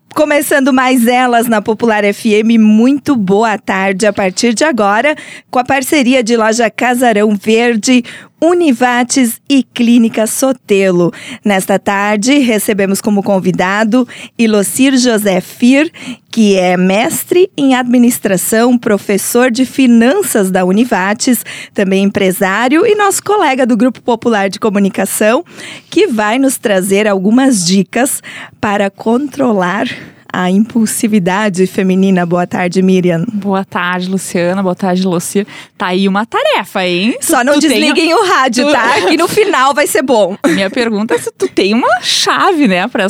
Começando mais elas na Popular FM, muito boa tarde a partir de agora, com a parceria de Loja Casarão Verde, Univates e Clínica Sotelo. Nesta tarde, recebemos como convidado Ilocir José Fir, que é mestre em administração, professor de finanças da Univates, também empresário e nosso colega do Grupo Popular de Comunicação, que vai nos trazer algumas dicas para controlar a impulsividade feminina. Boa tarde, Miriam. Boa tarde, Luciana. Boa tarde, Lucir. Tá aí uma tarefa, hein? Só não desliguem o rádio, tá? Que no final vai ser bom. Minha pergunta é se tu tem uma chave, né, pra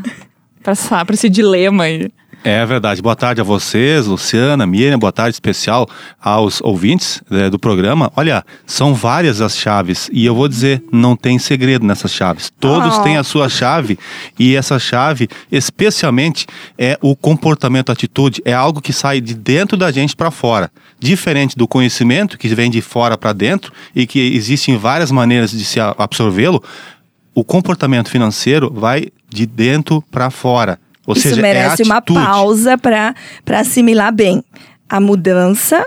esse dilema aí. É verdade. Boa tarde a vocês, Luciana, Miriam. Boa tarde especial aos ouvintes do programa. Olha, são várias as chaves e eu vou dizer, não tem segredo nessas chaves. Todos têm a sua chave e essa chave, especialmente, é o comportamento, a atitude. É algo que sai de dentro da gente para fora. Diferente do conhecimento, que vem de fora para dentro e que existem várias maneiras de se absorvê-lo, o comportamento financeiro vai de dentro para fora. Ou Isso seja, merece uma pausa para assimilar bem. A mudança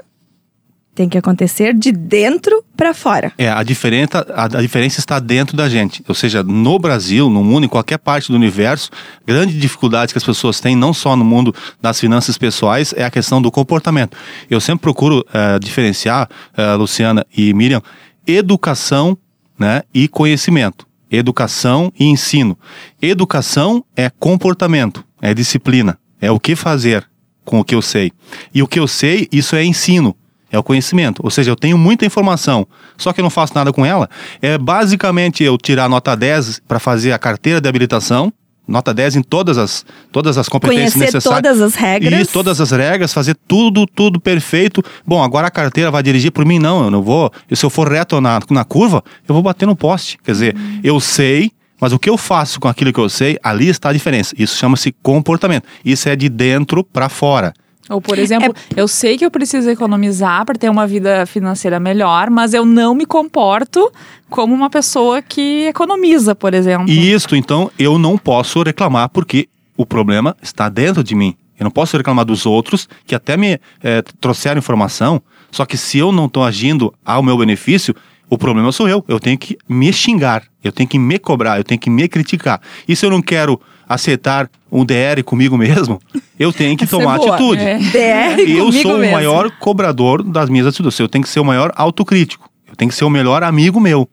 tem que acontecer de dentro para fora. A diferença está dentro da gente. Ou seja, no Brasil, no mundo, em qualquer parte do universo, grande dificuldade que as pessoas têm, não só no mundo das finanças pessoais, é a questão do comportamento. Eu sempre procuro diferenciar, Luciana e Miriam, educação, né, e conhecimento. Educação e ensino. Educação é comportamento, é disciplina, é o que fazer com o que eu sei. E o que eu sei, isso é ensino, é o conhecimento. Ou seja, eu tenho muita informação, só que eu não faço nada com ela. É basicamente eu tirar nota 10 para fazer a carteira de habilitação, nota 10 em todas as competências necessárias. Conhecer todas as regras. E todas as regras, fazer tudo perfeito. Bom, agora a carteira vai dirigir por mim? Não, eu não vou. E se eu for reto na curva, eu vou bater no poste. Quer dizer, eu sei, mas o que eu faço com aquilo que eu sei, ali está a diferença. Isso chama-se comportamento. Isso é de dentro para fora. Ou, por exemplo, eu sei que eu preciso economizar para ter uma vida financeira melhor, mas eu não me comporto como uma pessoa que economiza, por exemplo. Isso, então, eu não posso reclamar porque o problema está dentro de mim. Eu não posso reclamar dos outros que até me trouxeram informação, só que se eu não estou agindo ao meu benefício, o problema sou eu. Eu tenho que me xingar, eu tenho que me cobrar, eu tenho que me criticar. E se eu não quero aceitar um DR comigo mesmo, eu tenho que tomar atitude. DR eu sou mesmo. O maior cobrador das minhas atitudes. Eu tenho que ser o maior autocrítico. Eu tenho que ser o melhor amigo meu.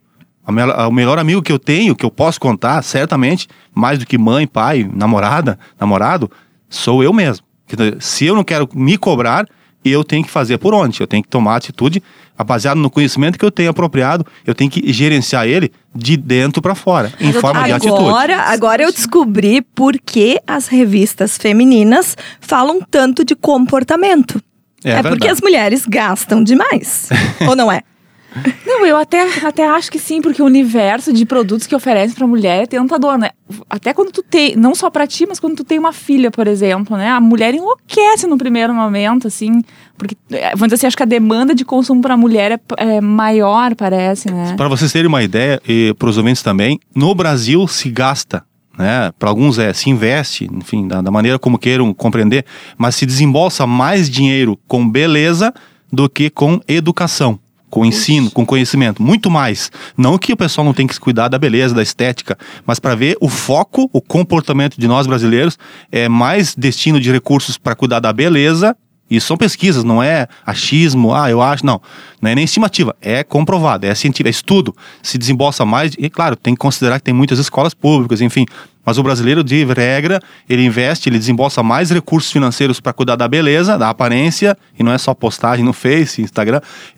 O melhor amigo que eu tenho, que eu posso contar, certamente, mais do que mãe, pai, namorado, sou eu mesmo. Se eu não quero me cobrar, eu tenho que fazer por onde? Eu tenho que tomar atitude baseado no conhecimento que eu tenho apropriado, eu tenho que gerenciar ele de dentro para fora, em forma de atitude. Agora eu descobri por que as revistas femininas falam tanto de comportamento. É porque as mulheres gastam demais. Ou não é? Não, eu até acho que sim, porque o universo de produtos que oferecem pra mulher é tentador, né? Até quando tu tem, não só pra ti, mas quando tu tem uma filha, por exemplo, né? A mulher enlouquece no primeiro momento, assim, porque, vamos dizer assim, acho que a demanda de consumo pra mulher é maior, parece, né? Para vocês terem uma ideia, e pros ouvintes também, no Brasil se gasta, né? Para alguns se investe, enfim, da maneira como queiram compreender, mas se desembolsa mais dinheiro com beleza do que com educação. Com ensino, com conhecimento, muito mais. Não que o pessoal não tem que se cuidar da beleza, da estética, mas para ver o foco, o comportamento de nós brasileiros é mais destino de recursos para cuidar da beleza. Isso são pesquisas, não é achismo, eu acho, não é nem estimativa, é comprovado, é científico, é estudo, se desembolsa mais, e claro, tem que considerar que tem muitas escolas públicas, enfim, mas o brasileiro, de regra, ele investe, ele desembolsa mais recursos financeiros para cuidar da beleza, da aparência, e não é só postagem no Face, Instagram,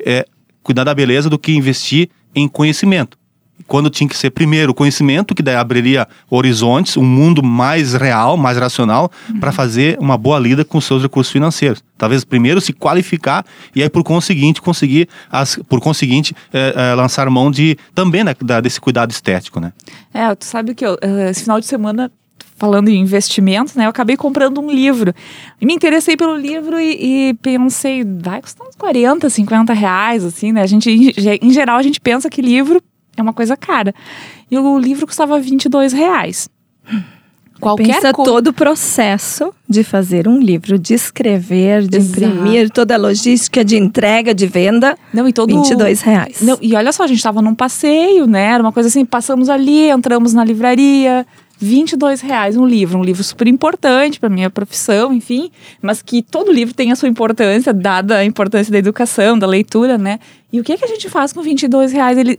cuidar da beleza do que investir em conhecimento. Quando tinha que ser primeiro o conhecimento, que daí abriria horizontes, um mundo mais real, mais racional, para fazer uma boa lida com os seus recursos financeiros. Talvez primeiro se qualificar e aí por conseguinte lançar mão também desse cuidado estético, né? Tu sabe que esse final de semana, falando em investimentos, né, eu acabei comprando um livro. E me interessei pelo livro e pensei, vai custar uns 40, 50 reais, assim, né? Em geral, a gente pensa que livro é uma coisa cara. E o livro custava 22 reais. Pensa todo o processo de fazer um livro, de escrever, de imprimir, toda a logística de entrega, de venda, não, e todo... R$22. Não, e olha só, a gente estava num passeio, né? Era uma coisa assim, passamos ali, entramos na livraria, R$22 um livro super importante para minha profissão, enfim, mas que todo livro tem a sua importância, dada a importância da educação, da leitura, né? E o que a gente faz com R$22?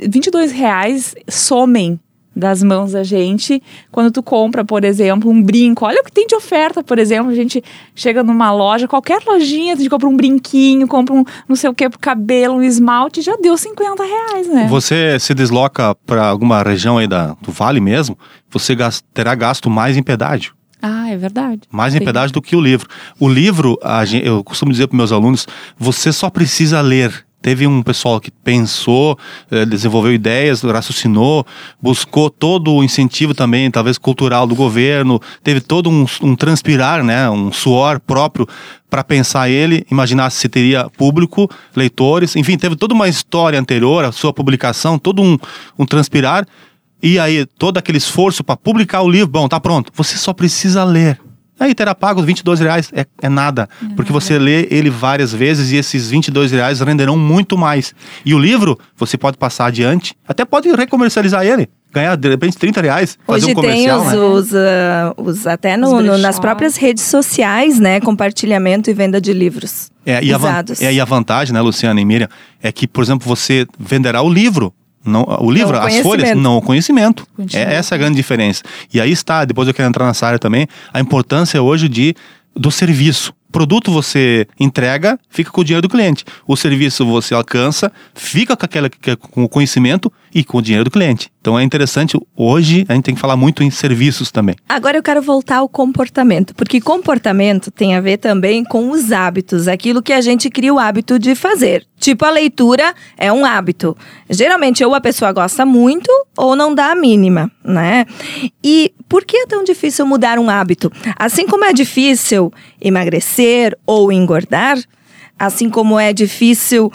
R$22 somem das mãos da gente, quando tu compra, por exemplo, um brinco. Olha o que tem de oferta, por exemplo, a gente chega numa loja, qualquer lojinha, a gente compra um brinquinho, compra um não sei o que pro cabelo, um esmalte, já deu R$50, né? Você se desloca para alguma região aí do Vale mesmo, você terá gasto mais em pedágio. Ah, é verdade. Mais em pedágio do que o livro. O livro, eu costumo dizer para meus alunos, você só precisa ler. Teve um pessoal que pensou, desenvolveu ideias, raciocinou, buscou todo o incentivo também, talvez cultural do governo, teve todo um transpirar, né, um suor próprio para pensar ele, imaginar se teria público, leitores, enfim, teve toda uma história anterior à sua publicação, todo um transpirar, e aí todo aquele esforço para publicar o livro, bom, tá pronto, você só precisa ler. Aí terá pago R$22, é nada, porque você lê ele várias vezes e esses R$22 renderão muito mais. E o livro, você pode passar adiante, até pode recomercializar ele, ganhar de repente R$30, fazer um comercial. Hoje tem os até nas próprias redes sociais, né, compartilhamento e venda de livros usados. E a vantagem, né, Luciana e Miriam, é que, por exemplo, você venderá o livro. Não, o livro, as folhas, não o conhecimento. Essa é a grande diferença. E aí está, depois eu quero entrar nessa área também, a importância hoje do serviço. O produto você entrega, fica com o dinheiro do cliente. O serviço você alcança, fica com o conhecimento e com o dinheiro do cliente. Então é interessante, hoje a gente tem que falar muito em serviços também. Agora eu quero voltar ao comportamento, porque comportamento tem a ver também com os hábitos, aquilo que a gente cria o hábito de fazer. Tipo, a leitura é um hábito. Geralmente ou a pessoa gosta muito ou não dá a mínima, né? E por que é tão difícil mudar um hábito? Assim como é difícil emagrecer ou engordar, assim como é difícil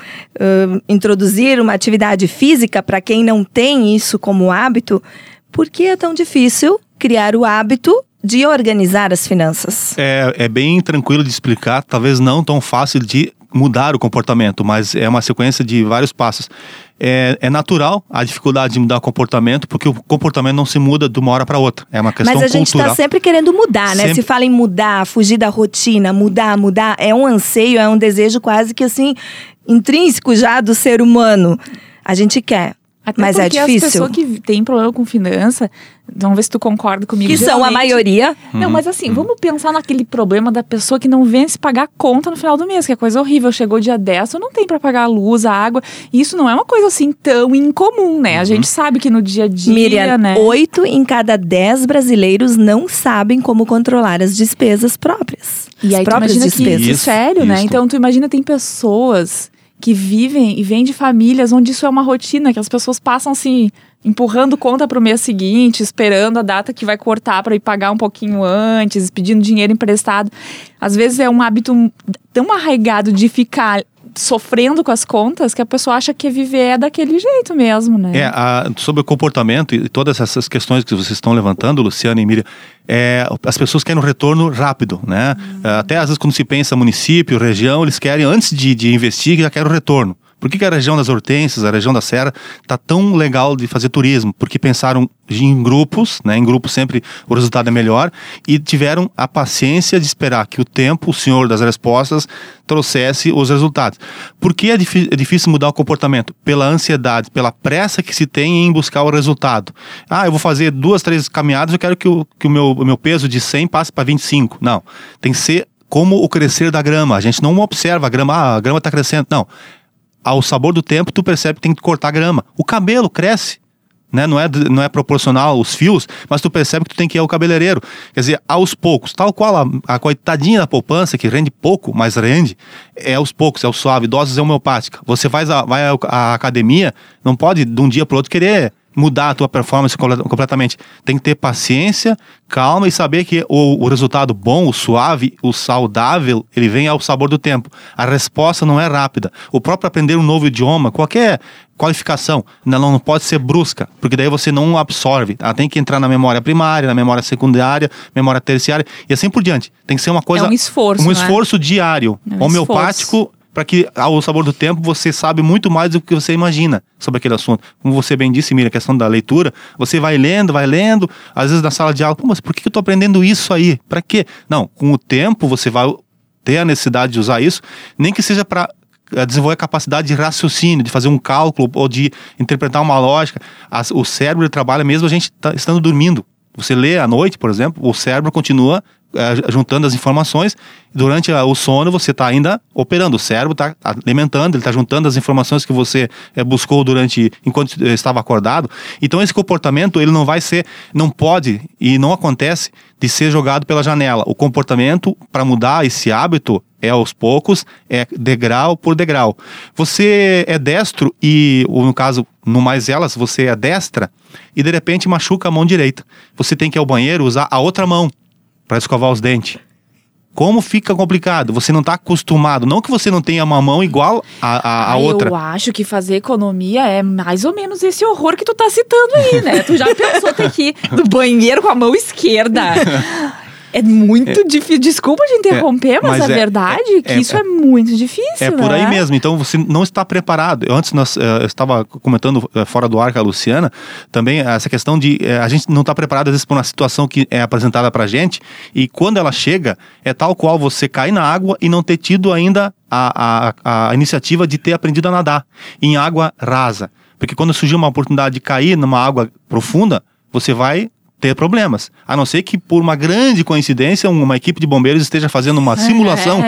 introduzir uma atividade física para quem não tem isso como hábito, por que é tão difícil criar o hábito de organizar as finanças? É bem tranquilo de explicar, talvez não tão fácil de mudar o comportamento, mas é uma sequência de vários passos. É natural a dificuldade de mudar o comportamento, porque o comportamento não se muda de uma hora para outra. É uma questão cultural. Mas a gente está sempre querendo mudar, né? Se fala em mudar, fugir da rotina, mudar, é um anseio, é um desejo quase que assim, intrínseco já do ser humano. A gente quer. Até mas é difícil. As pessoas que têm problema com finança, vamos ver se tu concorda comigo. Que são a maioria. Não, mas assim, vamos pensar naquele problema da pessoa que não vence pagar a conta no final do mês, que é coisa horrível. Chegou dia 10, tu não tem pra pagar a luz, a água. E isso não é uma coisa assim tão incomum, né? A gente sabe que no dia a dia, Miriam, né? 8 em cada 10 brasileiros não sabem como controlar as despesas próprias. E aí tu imagina despesas. Que sério, né? Então tu imagina, tem pessoas que vivem e vêm de famílias onde isso é uma rotina, que as pessoas passam assim, empurrando conta para o mês seguinte, esperando a data que vai cortar para ir pagar um pouquinho antes, pedindo dinheiro emprestado. Às vezes é um hábito tão arraigado de ficar sofrendo com as contas que a pessoa acha que viver é daquele jeito mesmo, né? Sobre o comportamento e todas essas questões que vocês estão levantando, Luciana e Miriam, as pessoas querem um retorno rápido, né? Até às vezes quando se pensa município, região, eles querem, antes de investir, já querem o retorno. Por que a região das Hortênsias, a região da Serra, está tão legal de fazer turismo? Porque pensaram em grupos, né? Em grupos sempre o resultado é melhor, e tiveram a paciência de esperar que o tempo, o senhor das respostas, trouxesse os resultados. Por que é difícil mudar o comportamento? Pela ansiedade, pela pressa que se tem em buscar o resultado. Eu vou fazer 2, 3 caminhadas, eu quero que o meu peso de 100 passe para 25. Não, tem que ser como o crescer da grama. A gente não observa a grama está crescendo. Não. Ao sabor do tempo, tu percebe que tem que cortar a grama. O cabelo cresce, né? Não é proporcional aos fios, mas tu percebe que tu tem que ir ao cabeleireiro. Quer dizer, aos poucos, tal qual a coitadinha da poupança, que rende pouco, mas rende, é aos poucos, é o suave, doses homeopática. Você vai à academia, não pode de um dia para o outro querer mudar a tua performance completamente. Tem que ter paciência, calma e saber que o resultado bom, o suave, o saudável, ele vem ao sabor do tempo. A resposta não é rápida. O próprio aprender um novo idioma, qualquer qualificação, não pode ser brusca, porque daí você não absorve. Ela tem que entrar na memória primária, na memória secundária, memória terciária e assim por diante. Tem que ser uma coisa... É um esforço, um esforço diário, homeopático, para que ao sabor do tempo você sabe muito mais do que você imagina sobre aquele assunto. Como você bem disse, Miriam, a questão da leitura, você vai lendo, às vezes na sala de aula, mas por que eu tô aprendendo isso aí? Para quê? Não, com o tempo você vai ter a necessidade de usar isso, nem que seja para desenvolver a capacidade de raciocínio, de fazer um cálculo ou de interpretar uma lógica. O cérebro trabalha mesmo a gente estando dormindo. Você lê à noite, por exemplo, o cérebro continua juntando as informações. Durante o sono você está ainda operando, o cérebro está alimentando, ele está juntando as informações que você buscou enquanto estava acordado. Então esse comportamento ele não pode e não acontece de ser jogado pela janela. O comportamento para mudar esse hábito é aos poucos, é degrau por degrau. Você é destro e, no caso, no mais elas, você é destra e de repente machuca a mão direita. Você tem que ir ao banheiro usar a outra mão para escovar os dentes. Como fica complicado? Você não está acostumado. Não que você não tenha uma mão igual a outra. Eu acho que fazer economia é mais ou menos esse horror que tu tá citando aí, né? Tu já pensou ter que ir no banheiro com a mão esquerda. É muito difícil. Desculpa te interromper, mas a verdade é que isso é muito difícil, É por aí mesmo. Então você não está preparado. Antes eu estava comentando fora do ar com a Luciana, também essa questão de a gente não está preparado às vezes por uma situação que é apresentada pra gente e quando ela chega, é tal qual você cair na água e não ter tido ainda a iniciativa de ter aprendido a nadar em água rasa. Porque quando surgir uma oportunidade de cair numa água profunda, você vai ter problemas, a não ser que por uma grande coincidência uma equipe de bombeiros esteja fazendo uma simulação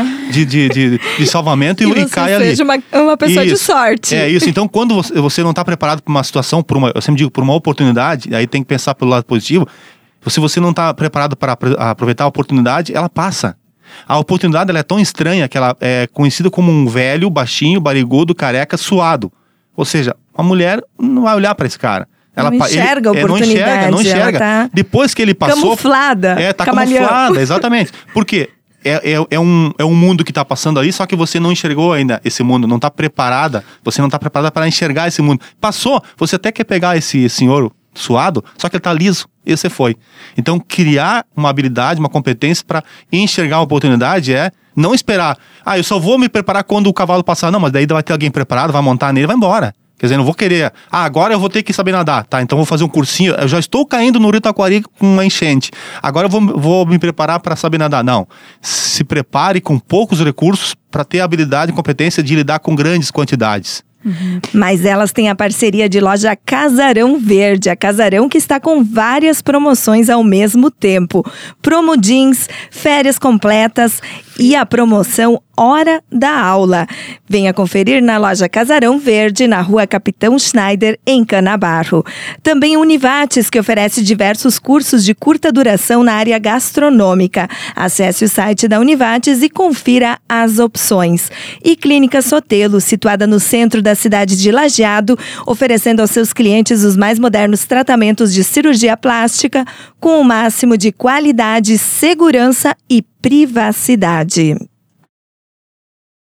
de salvamento e caia ali. Seja uma pessoa de sorte. É isso, então quando você não está preparado para uma situação, eu sempre digo, por uma oportunidade, aí tem que pensar pelo lado positivo, se você não está preparado para aproveitar a oportunidade, ela passa. A oportunidade ela é tão estranha que ela é conhecida como um velho, baixinho, barrigudo, careca, suado. Ou seja, uma mulher não vai olhar para esse cara. Ela não enxerga a oportunidade. Não enxerga. Tá depois que ele passou... Camuflada. Tá camuflada, exatamente. Por quê? É um mundo que está passando ali, só que você não enxergou ainda esse mundo, não está preparada. Você não está preparada para enxergar esse mundo. Passou, você até quer pegar esse senhor suado, só que ele está liso, e você foi. Então, criar uma habilidade, uma competência para enxergar a oportunidade é não esperar. Eu só vou me preparar quando o cavalo passar. Não, mas daí vai ter alguém preparado, vai montar nele, vai embora. Quer dizer, não vou querer, agora eu vou ter que saber nadar, tá? Então vou fazer um cursinho, eu já estou caindo no Rio Taquari com uma enchente, agora eu vou me preparar para saber nadar. Não, se prepare com poucos recursos para ter a habilidade e competência de lidar com grandes quantidades. Mas elas têm a parceria de loja Casarão Verde, a Casarão que está com várias promoções ao mesmo tempo. Promo Jeans, férias completas e a promoção Hora da Aula. Venha conferir na loja Casarão Verde, na rua Capitão Schneider, em Canabarro. Também Univates, que oferece diversos cursos de curta duração na área gastronômica. Acesse o site da Univates e confira as opções. E Clínica Sotelo, situada no centro da cidade de Lajeado, oferecendo aos seus clientes os mais modernos tratamentos de cirurgia plástica com o máximo de qualidade, segurança e privacidade.